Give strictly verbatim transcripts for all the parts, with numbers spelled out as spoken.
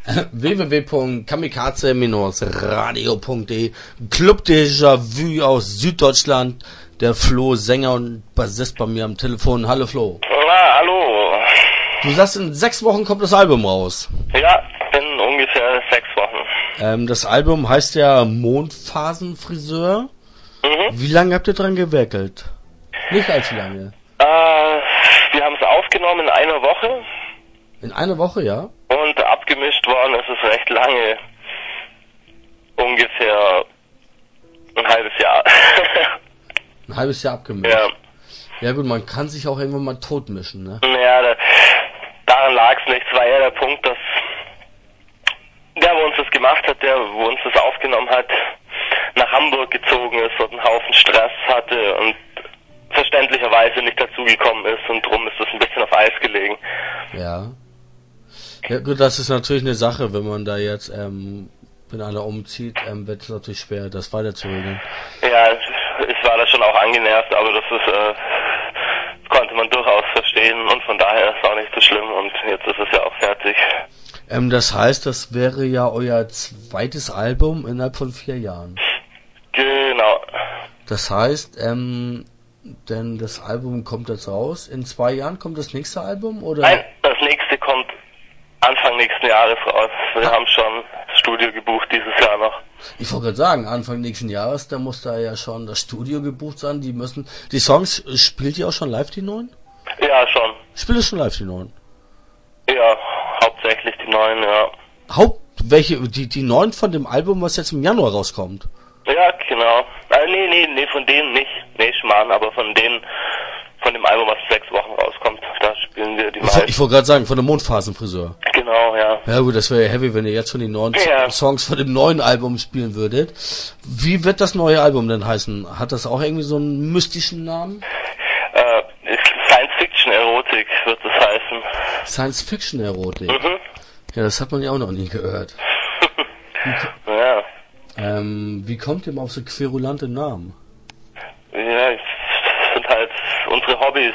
w w w punkt kamikaze radio punkt de Club Déjà-vu aus Süddeutschland. Der Flo, Sänger und Bassist bei mir am Telefon. Hallo Flo. Na, hallo. Du sagst, in sechs Wochen kommt das Album raus. Ja, in ungefähr sechs Wochen. Ähm, das Album heißt ja Mondphasenfriseur. Mhm. Wie lange habt ihr dran gewerkelt? Nicht allzu lange. Äh, wir haben es aufgenommen in einer Woche. In einer Woche, ja? Und abgemischt worden ist es recht lange. Ungefähr ein halbes Jahr. Ein halbes Jahr abgemischt. Ja. Ja gut, man kann sich auch irgendwann mal totmischen, ne? Ja, da, daran lag es nicht. Es war eher der Punkt, dass der, wo uns das gemacht hat, der, wo uns das aufgenommen hat, nach Hamburg gezogen ist und einen Haufen Stress hatte und verständlicherweise nicht dazugekommen ist und drum ist das ein bisschen auf Eis gelegen. Ja. Ja gut, das ist natürlich eine Sache, wenn man da jetzt, ähm, wenn einer umzieht, ähm, wird es natürlich schwer, das weiterzuregeln. Ja, ich war da schon auch angenervt, aber das ist, äh, das konnte man durchaus verstehen und von daher ist es auch nicht so schlimm und jetzt ist es ja auch fertig. Ähm, das heißt, das wäre ja euer zweites Album innerhalb von vier Jahren. Genau. Das heißt, ähm, denn das Album kommt jetzt raus. In zwei Jahren kommt das nächste Album, oder? Nein, das nächste kommt Anfang nächsten Jahres raus. Wir ah. haben schon das Studio gebucht dieses Jahr noch. Ich wollte gerade sagen, Anfang nächsten Jahres, da muss da ja schon das Studio gebucht sein. Die müssen, die Songs, spielt ihr auch schon live, die neuen? Ja, schon. Spielt ihr schon live, die neuen? Ja, hauptsächlich die neuen, ja. Haupt, welche, die, die neuen von dem Album, was jetzt im Januar rauskommt? Ja, genau. Äh, nee, nee, nee, von denen nicht. Nee, Schmarrn, aber von denen, von dem Album, was in sechs Wochen rauskommt, da spielen wir die meisten. Ich wollte gerade sagen, von dem Mondphasenfriseur. Genau, ja. Ja gut, das wäre ja heavy, wenn ihr jetzt schon die neuen ja. Songs von dem neuen Album spielen würdet. Wie wird das neue Album denn heißen? Hat das auch irgendwie so einen mystischen Namen? Äh, Science-Fiction-Erotik wird es heißen. Science-Fiction-Erotik? Mhm. Ja, das hat man ja auch noch nie gehört. ja. Ähm, wie kommt ihr mal auf so querulante Namen? Ja, das sind halt unsere Hobbys.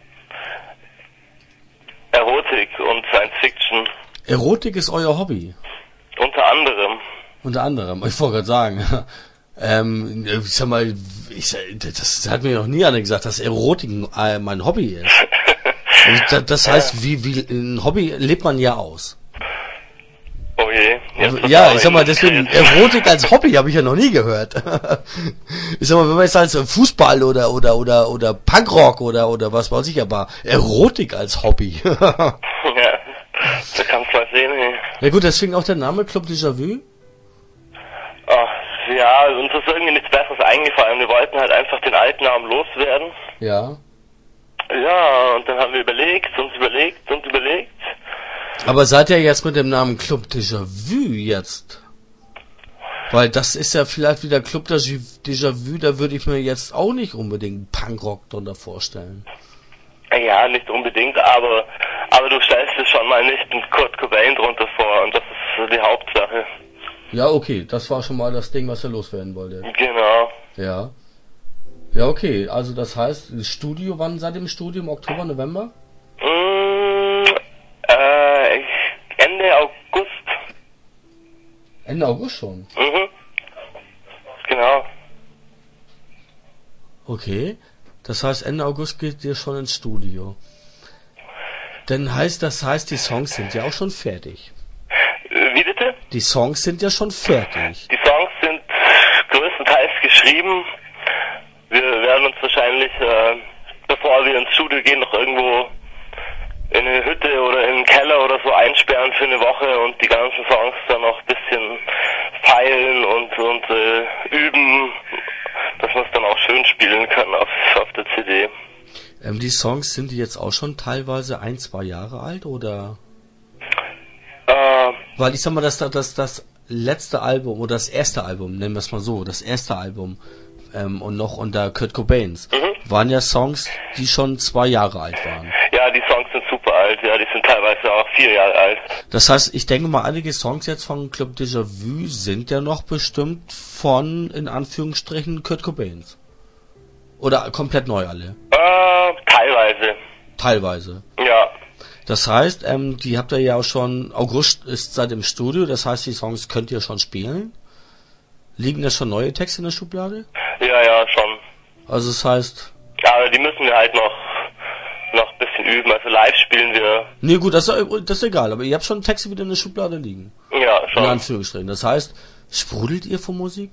Erotik und Science-Fiction. Erotik ist euer Hobby? Unter anderem. Unter anderem, ich wollte gerade sagen. ähm, ich sag mal, ich, das hat mir noch nie einer gesagt, dass Erotik äh, mein Hobby ist. das, das heißt, ja. wie, wie ein Hobby lebt man ja aus. Oh je. Ja, ich sag mal, deswegen, Erotik als Hobby habe ich ja noch nie gehört. Ich sag mal, wenn man jetzt als Fußball oder, oder, oder, oder Punkrock oder, oder was weiß ich, aber Erotik als Hobby. Ja, da kannst du mal sehen, ey. Ja gut, deswegen auch der Name Club Déjà-vu? Ach, ja, uns ist irgendwie nichts Besseres eingefallen. Wir wollten halt einfach den alten Namen loswerden. Ja. Ja, und dann haben wir überlegt und überlegt und überlegt. Aber seid ihr jetzt mit dem Namen Club Déjà-vu jetzt? Weil das ist ja vielleicht wieder Club Déjà-vu, da würde ich mir jetzt auch nicht unbedingt Punkrock drunter vorstellen. Ja, nicht unbedingt, aber aber du stellst dir schon mal nicht einen Kurt Cobain drunter vor und das ist die Hauptsache. Ja, okay, das war schon mal das Ding, was ihr loswerden wolltet. Genau. Ja. Ja, okay, also das heißt, das Studio, wann seid ihr im Studio? Im Oktober, November? Mm, äh, Ende August. Ende August schon? Mhm. Genau. Okay, das heißt, Ende August geht ihr schon ins Studio. Dann heißt, das heißt, die Songs sind ja auch schon fertig. Wie bitte? Die Songs sind ja schon fertig. Die Songs sind größtenteils geschrieben. Wir werden uns wahrscheinlich, äh, bevor wir ins Studio gehen, noch irgendwo in eine Hütte oder in einen Keller oder so einsperren für eine Woche und die ganzen Songs dann noch ein bisschen feilen und, und äh, üben, dass man es dann auch schön spielen kann auf, auf der C D. Ähm, die Songs, sind die jetzt auch schon teilweise ein, zwei Jahre alt, oder? Äh, Weil ich sag mal, dass das, das letzte Album, oder das erste Album, nennen wir es mal so, das erste Album, ähm, und noch unter Kurt Cobains, mhm. waren ja Songs, die schon zwei Jahre alt waren. Ja, die Songs sind super alt, ja, die sind teilweise auch vier Jahre alt. Das heißt, ich denke mal, einige Songs jetzt von Club Déjà-vu sind ja noch bestimmt von, in Anführungsstrichen, Kurt Cobains. Oder komplett neu alle? Äh, teilweise. Teilweise. Ja. Das heißt, ähm, die habt ihr ja auch schon, August ist seit im Studio, das heißt, die Songs könnt ihr schon spielen? Liegen da schon neue Texte in der Schublade? Ja, ja, schon. Also das heißt... Ja, aber die müssen wir halt noch, noch ein bisschen üben, also live spielen wir... Nee, gut, das ist, das ist egal, aber ihr habt schon Texte wieder in der Schublade liegen. Ja, schon. In Anführungsstrichen. Das heißt, sprudelt ihr vor Musik?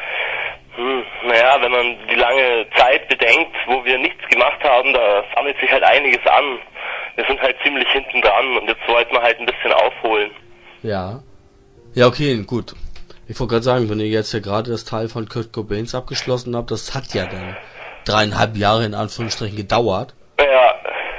Hm, naja, wenn man die lange Zeit bedenkt, wo wir nichts gemacht haben, da sammelt sich halt einiges an. Wir sind halt ziemlich hinten dran und jetzt wollten wir halt ein bisschen aufholen. Ja. Ja, okay, gut. Ich wollte gerade sagen, wenn ihr jetzt ja gerade das Teil von Kurt Cobains abgeschlossen habt, das hat ja dann dreieinhalb Jahre in Anführungsstrichen gedauert. Ja.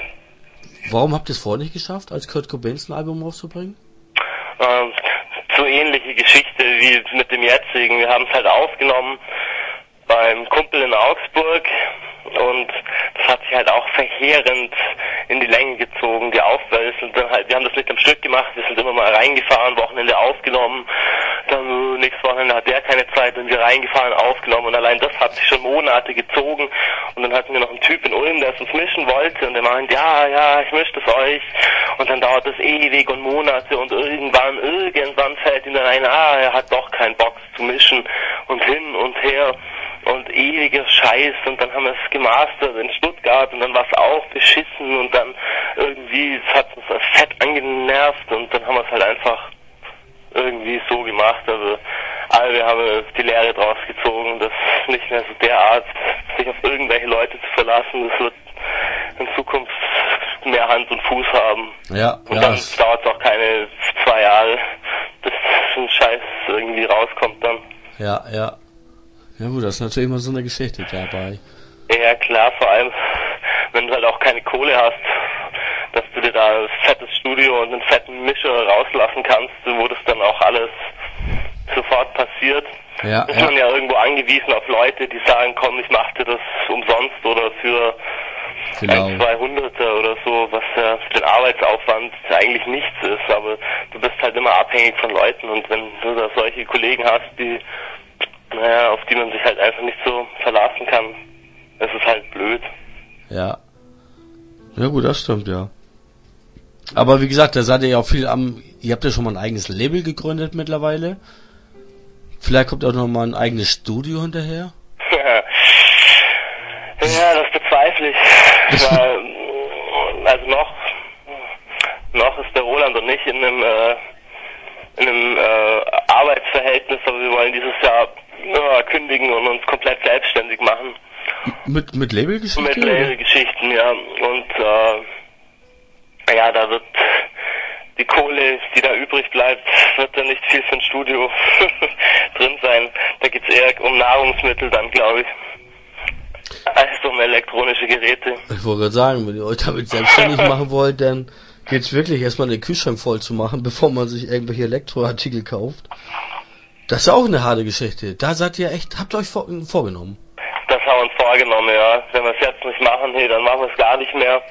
Warum habt ihr es vorher nicht geschafft, als Kurt Cobains ein Album rauszubringen? Ähm, so ähnliche Geschichte wie mit dem jetzigen. Wir haben es halt aufgenommen beim Kumpel in Augsburg und das hat sich halt auch verheerend in die Länge gezogen, die Aufwärts und dann halt, wir haben das nicht am Stück gemacht, wir sind immer mal reingefahren, Wochenende aufgenommen, dann uh, nächstes Wochenende hat der keine Zeit, dann wir reingefahren, aufgenommen und allein das hat sich schon Monate gezogen und dann hatten wir noch einen Typ in Ulm, der es uns mischen wollte und der meint, ja, ja, ich mische das euch und dann dauert das ewig und Monate und irgendwann, irgendwann fällt ihm dann ein, ah, er hat doch keinen Bock zu mischen und hin und her und ewiger Scheiß und dann haben wir es gemastert in Stuttgart und dann war es auch beschissen und dann irgendwie, es hat uns fett angenervt und dann haben wir es halt einfach irgendwie so gemacht, also alle, wir haben die Lehre draus gezogen, dass nicht mehr so derart sich auf irgendwelche Leute zu verlassen, das wird in Zukunft mehr Hand und Fuß haben. Ja, und ja, dann dauert es auch keine zwei Jahre, bis so ein Scheiß irgendwie rauskommt dann. Ja, ja. Ja gut, das ist natürlich immer so eine Geschichte dabei. Ja klar, vor allem, wenn du halt auch keine Kohle hast, dass du dir da ein fettes Studio und einen fetten Mischer rauslassen kannst, wo das dann auch alles sofort passiert. Ja, ist ja. man ja irgendwo angewiesen auf Leute, die sagen, komm, ich mach dir das umsonst oder für Genau. ein, zwei Hunderte oder so, was ja für den Arbeitsaufwand eigentlich nichts ist, aber du bist halt immer abhängig von Leuten und wenn du da solche Kollegen hast, die naja, auf die man sich halt einfach nicht so verlassen kann. Es ist halt blöd. Ja. Ja gut, das stimmt, ja. Aber wie gesagt, da seid ihr ja auch viel am... Ihr habt ja schon mal ein eigenes Label gegründet mittlerweile. Vielleicht kommt auch noch mal ein eigenes Studio hinterher. Ja, das bezweifle ich. Weil, also noch, noch ist der Roland und ich in einem, äh, in einem äh, Arbeitsverhältnis, aber wir wollen dieses Jahr ja, kündigen und uns komplett selbstständig machen. Mit, mit Labelgeschichten? Mit Labelgeschichten, ja. Und äh, ja, da wird die Kohle, die da übrig bleibt, wird da nicht viel für ein Studio drin sein. Da geht's eher um Nahrungsmittel dann, glaube ich. Also um elektronische Geräte. Ich wollte gerade sagen, wenn ihr euch damit selbstständig machen wollt, dann geht's wirklich erstmal den Kühlschrank voll zu machen, bevor man sich irgendwelche Elektroartikel kauft. Das ist auch eine harte Geschichte. Da seid ihr echt, habt ihr euch vor, vorgenommen. Das haben wir uns vorgenommen, ja. Wenn wir es jetzt nicht machen, hey, dann machen wir es gar nicht mehr.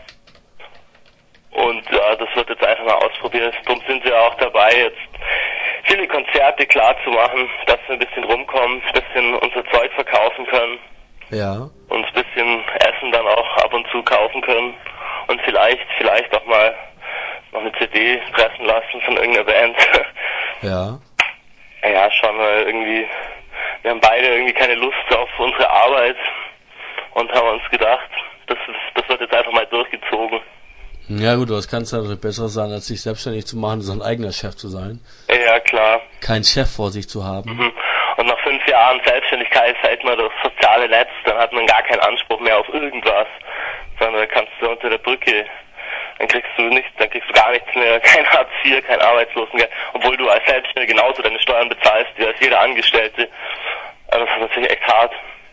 Und ja, das wird jetzt einfach mal ausprobiert. Darum sind wir auch dabei, jetzt viele Konzerte klar zu machen, dass wir ein bisschen rumkommen, ein bisschen unser Zeug verkaufen können. Ja. Und ein bisschen Essen dann auch ab und zu kaufen können. Und vielleicht, vielleicht auch mal noch eine C D pressen lassen von irgendeiner Band. Ja. Ja, schon, weil irgendwie, wir haben beide irgendwie keine Lust auf unsere Arbeit und haben uns gedacht, das, ist, das wird jetzt einfach mal durchgezogen. Ja gut, was kann es natürlich besser sein, als sich selbstständig zu machen, sein eigener Chef zu sein. Ja, klar. Kein Chef vor sich zu haben. Mhm. Und nach fünf Jahren Selbstständigkeit fällt man das soziale Netz, dann hat man gar keinen Anspruch mehr auf irgendwas, sondern dann kannst du unter der Brücke, dann kriegst du nichts, dann kriegst du gar nichts mehr, kein Hartz vier, kein Arbeitslosengeld, obwohl du als Selbstständiger genauso deine Steuern bezahlst wie als jeder Angestellte. Also das ist natürlich echt hart.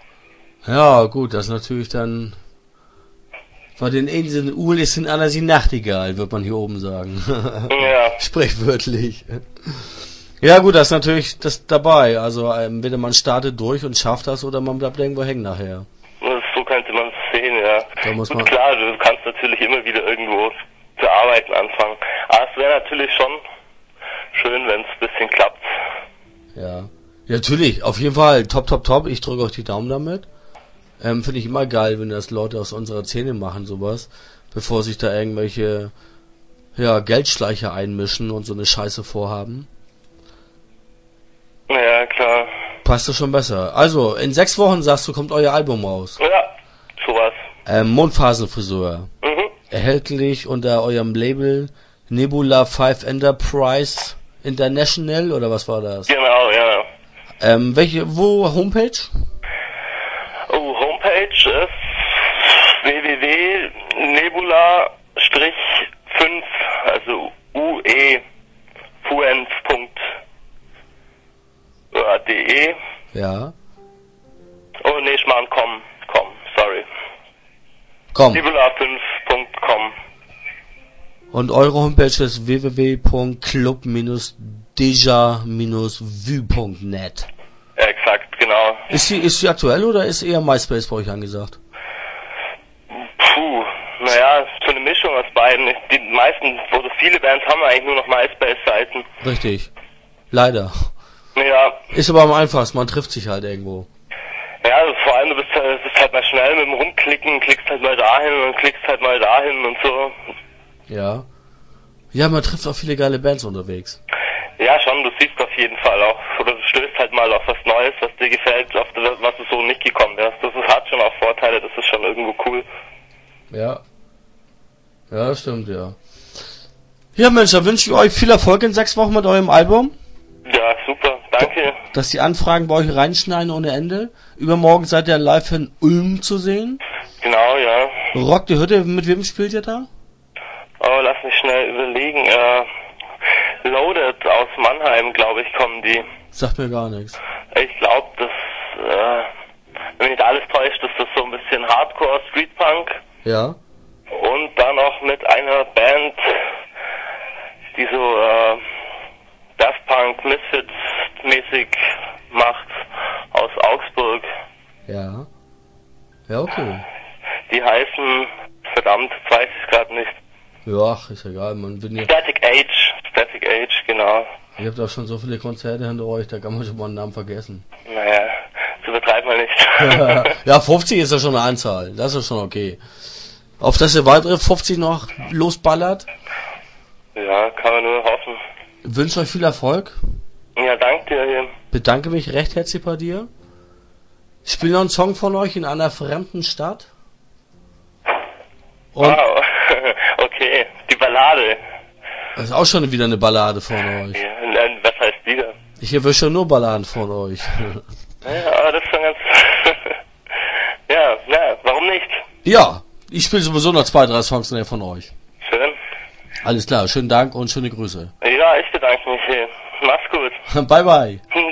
Ja gut, das ist natürlich dann... Bei den Inseln Uhl ist in aller sie Nachtigall, wird man hier oben sagen. Ja. Sprichwörtlich. Ja gut, das ist natürlich das dabei. Also entweder man startet durch und schafft das oder man bleibt irgendwo hängen nachher. So könnte man es sehen, ja. Da muss Gut, man klar, du kannst natürlich immer wieder irgendwo zu arbeiten anfangen. Aber es wäre natürlich schon schön, wenn es ein bisschen klappt. Ja. Ja, natürlich, auf jeden Fall. Top, top, top. Ich drücke euch die Daumen damit. Ähm, finde ich immer geil, wenn das Leute aus unserer Szene machen, sowas. Bevor sich da irgendwelche ja, Geldschleicher einmischen und so eine Scheiße vorhaben. Ja, klar. Passt das schon besser. Also, in sechs Wochen, sagst du, kommt euer Album raus. Ja, sowas. Ähm, Mondphasenfrisur. Mhm. Erhältlich unter eurem Label Nebula fünf Enterprise International, oder was war das? Genau, ja. Ähm, welche, wo, Homepage? Oh, Homepage ist w w w punkt nebula fünf, also U E fünf punkt de. Ja. Oh, nee, ich mach com, com, sorry. Komm. nebula fünf punkt com. Und eure Homepage ist w w w punkt club deja vue punkt net. Ja, exakt, genau. Ist sie, ist sie aktuell oder ist eher MySpace bei euch angesagt? Puh, naja, so eine Mischung aus beiden. Die meisten, oder viele Bands haben eigentlich nur noch MySpace-Seiten. Richtig. Leider. Ja. Ist aber am einfachsten, man trifft sich halt irgendwo. Ja, also vor allem, du bist halt, bist halt mal schnell mit dem Rumklicken, klickst halt mal dahin und klickst halt mal dahin und so. Ja. Ja, man trifft auch viele geile Bands unterwegs. Ja, schon, du siehst auf jeden Fall auch, oder du stößt halt mal auf was Neues, was dir gefällt, auf das, was du so nicht gekommen wärst. Das ist, hat schon auch Vorteile, das ist schon irgendwo cool. Ja. Ja, das stimmt, ja. Ja, Mensch, da wünsche ich euch viel Erfolg in sechs Wochen mit eurem Album. Ja, super, danke. Dass die Anfragen bei euch reinschneiden ohne Ende. Übermorgen seid ihr live in Ulm zu sehen. Genau, ja. Rock die Hütte, mit wem spielt ihr da? Oh, lass mich schnell überlegen. Äh, Loaded aus Mannheim, glaube ich, kommen die. Sagt mir gar nichts. Ich glaube, das, äh, wenn mich nicht alles täuscht, ist das so ein bisschen Hardcore, Streetpunk. Ja. Und dann auch mit einer Band, die so, äh, Daft Punk, Misfits-mäßig macht, aus Augsburg. Ja. Ja, okay. Die heißen, verdammt, das weiß ich gerade nicht. Ja, ach, ist egal, man will nicht. Static Age, Static Age, genau. Ihr habt auch schon so viele Konzerte hinter euch, da kann man schon mal einen Namen vergessen. Naja, das übertreibt man nicht. Ja, fünfzig ist ja schon eine Anzahl, das ist schon okay. Auf dass ihr weitere fünfzig noch losballert. Ja, kann man nur hoffen. Wünsche euch viel Erfolg. Ja, danke dir. Bedanke mich recht herzlich bei dir. Ich spiele noch einen Song von euch in einer fremden Stadt. Und Wow, okay, die Ballade. das ist auch schon wieder eine Ballade von euch. Ja, was heißt die da? Ich erwische nur Balladen von euch. Ja, aber das ist schon ganz... ja, na, warum nicht? Ja, ich spiele sowieso noch zwei, drei Songs näher von euch. Schön. Alles klar, schönen Dank und schöne Grüße. Ja, ich bedanke mich. Mach's gut. Bye bye.